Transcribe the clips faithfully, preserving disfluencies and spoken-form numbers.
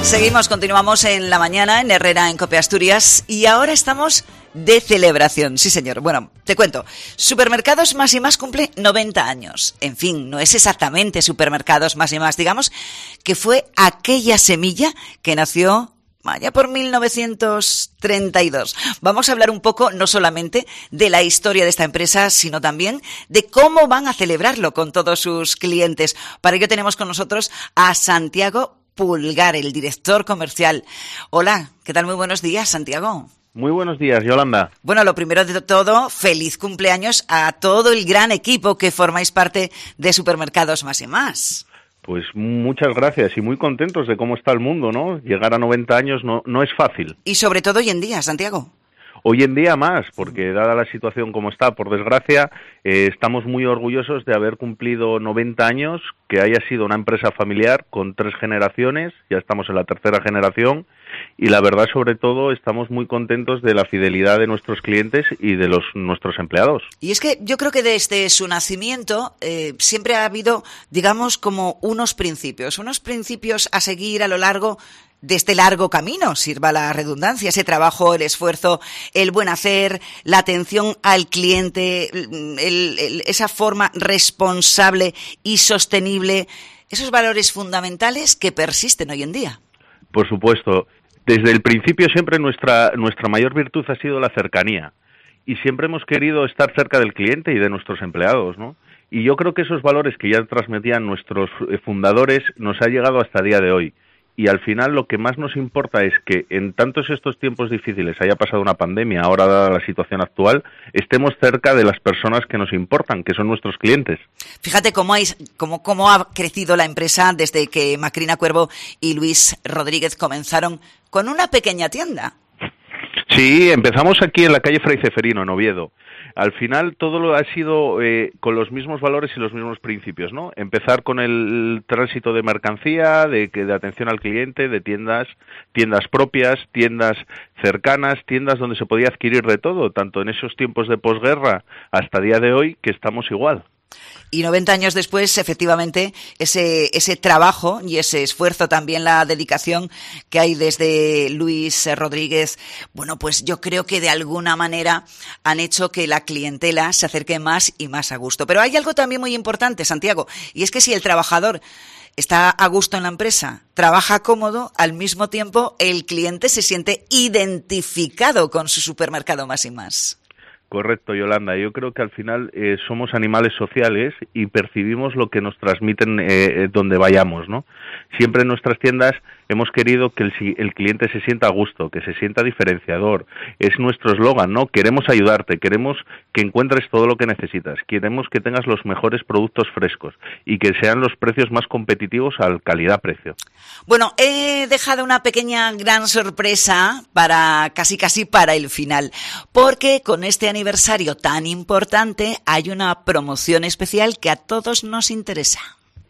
Seguimos, continuamos en la mañana en Herrera, en COPE Asturias, y ahora estamos de celebración. Sí, señor. Bueno, te cuento. Supermercados Más y Más cumple noventa años. En fin, no es exactamente Supermercados Más y Más. Digamos que fue aquella semilla que nació allá por mil novecientos treinta y dos. Vamos a hablar un poco no solamente de la historia de esta empresa, sino también de cómo van a celebrarlo con todos sus clientes. Para ello tenemos con nosotros a Santiago Pulgar, el director comercial. Hola, ¿qué tal? Muy buenos días, Santiago. Muy buenos días, Yolanda. Bueno, lo primero de todo, feliz cumpleaños a todo el gran equipo que formáis parte de Supermercados Más y Más. Pues muchas gracias y muy contentos de cómo está el mundo, ¿no? Llegar a noventa años no, no es fácil. Y sobre todo hoy en día, Santiago. Hoy en día más, porque dada la situación como está, por desgracia, eh, estamos muy orgullosos de haber cumplido noventa años, que haya sido una empresa familiar con tres generaciones, ya estamos en la tercera generación, y la verdad, sobre todo, estamos muy contentos de la fidelidad de nuestros clientes y de los nuestros empleados. Y es que yo creo que desde su nacimiento eh, siempre ha habido, digamos, como unos principios, unos principios a seguir a lo largo de este largo camino, sirva la redundancia, ese trabajo, el esfuerzo, el buen hacer, la atención al cliente, el, el, esa forma responsable y sostenible, esos valores fundamentales que persisten hoy en día. Por supuesto. Desde el principio siempre nuestra, nuestra mayor virtud ha sido la cercanía y siempre hemos querido estar cerca del cliente y de nuestros empleados, ¿no? Y yo creo que esos valores que ya transmitían nuestros fundadores nos ha llegado hasta el día de hoy. Y al final lo que más nos importa es que en tantos estos tiempos difíciles, haya pasado una pandemia, ahora dada la situación actual, estemos cerca de las personas que nos importan, que son nuestros clientes. Fíjate cómo, hay, cómo, cómo ha crecido la empresa desde que Macrina Cuervo y Luis Rodríguez comenzaron con una pequeña tienda. Sí, empezamos aquí en la calle Fray Ceferino, en Oviedo. Al final todo lo ha sido eh, con los mismos valores y los mismos principios, ¿no? Empezar con el tránsito de mercancía, de, de atención al cliente, de tiendas, tiendas propias, tiendas cercanas, tiendas donde se podía adquirir de todo, tanto en esos tiempos de posguerra hasta día de hoy, que estamos igual. Y noventa años después, efectivamente, ese ese trabajo y ese esfuerzo, también la dedicación que hay desde Luis Rodríguez, bueno, pues yo creo que de alguna manera han hecho que la clientela se acerque más y más a gusto. Pero hay algo también muy importante, Santiago, y es que si el trabajador está a gusto en la empresa, trabaja cómodo, al mismo tiempo el cliente se siente identificado con su supermercado Más y Más. Correcto, Yolanda. Yo creo que al final eh, somos animales sociales y percibimos lo que nos transmiten eh, donde vayamos, ¿no? Siempre en nuestras tiendas hemos querido que el, el cliente se sienta a gusto, que se sienta diferenciador. Es nuestro eslogan, ¿no? Queremos ayudarte, queremos que encuentres todo lo que necesitas, queremos que tengas los mejores productos frescos y que sean los precios más competitivos al calidad-precio. Bueno, he dejado una pequeña gran sorpresa para casi casi para el final, porque con este aniversario tan importante hay una promoción especial que a todos nos interesa.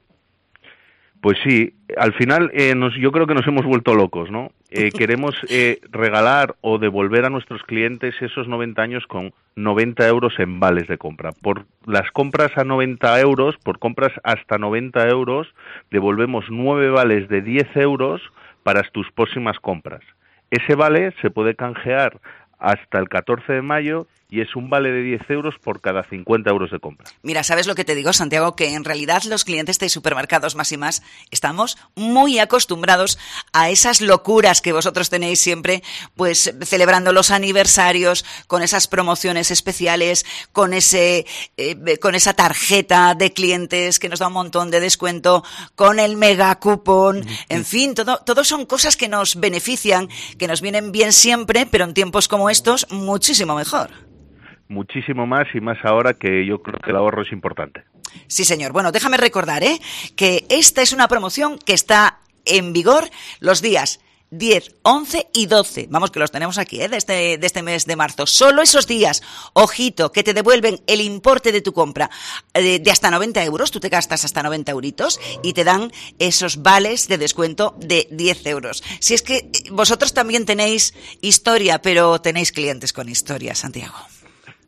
Pues sí, al final eh, nos, yo creo que nos hemos vuelto locos, ¿no? Eh, queremos eh, regalar o devolver a nuestros clientes esos noventa años con noventa euros en vales de compra. Por las compras a noventa euros, por compras hasta noventa euros, devolvemos nueve vales de diez euros para tus próximas compras. Ese vale se puede canjear hasta el catorce de mayo y es un vale de diez euros por cada cincuenta euros de compra. Mira, ¿sabes lo que te digo, Santiago? Que en realidad los clientes de Supermercados Más y Más estamos muy acostumbrados a esas locuras que vosotros tenéis siempre, pues celebrando los aniversarios, con esas promociones especiales, con ese, eh, con esa tarjeta de clientes que nos da un montón de descuento, con el mega cupón, en fin, todo, todo son cosas que nos benefician, que nos vienen bien siempre, pero en tiempos como estos, muchísimo mejor. Muchísimo más y más ahora que yo creo que el ahorro es importante. Sí, señor. Bueno, déjame recordar, ¿eh? que esta es una promoción que está en vigor los días diez, once y doce. Vamos, que los tenemos aquí, ¿eh? de, este, de este mes de marzo. Solo esos días, ojito, que te devuelven el importe de tu compra de, de hasta noventa euros. Tú te gastas hasta noventa euritos y te dan esos vales de descuento de diez euros. Si es que vosotros también tenéis historia, pero tenéis clientes con historia, Santiago.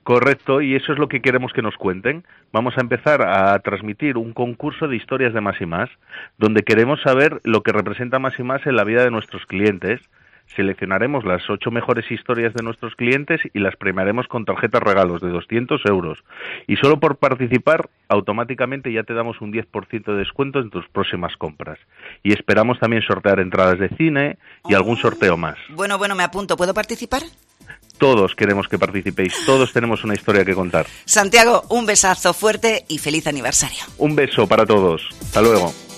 Correcto, y eso es lo que queremos que nos cuenten. Vamos a empezar a transmitir un concurso de historias de Más y Más, donde queremos saber lo que representa Más y Más en la vida de nuestros clientes. Seleccionaremos las ocho mejores historias de nuestros clientes y las premiaremos con tarjetas regalos de doscientos euros. Y solo por participar, automáticamente ya te damos un diez por ciento de descuento en tus próximas compras. Y esperamos también sortear entradas de cine y algún sorteo más. Bueno, bueno, me apunto. ¿Puedo participar? Todos queremos que participéis, todos tenemos una historia que contar. Santiago, un besazo fuerte y feliz aniversario. Un beso para todos. Hasta luego.